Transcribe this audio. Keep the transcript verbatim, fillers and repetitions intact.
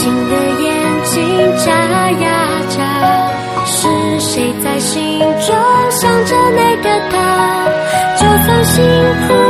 情的眼睛眨呀眨，是谁在心中想着那个他？就算辛苦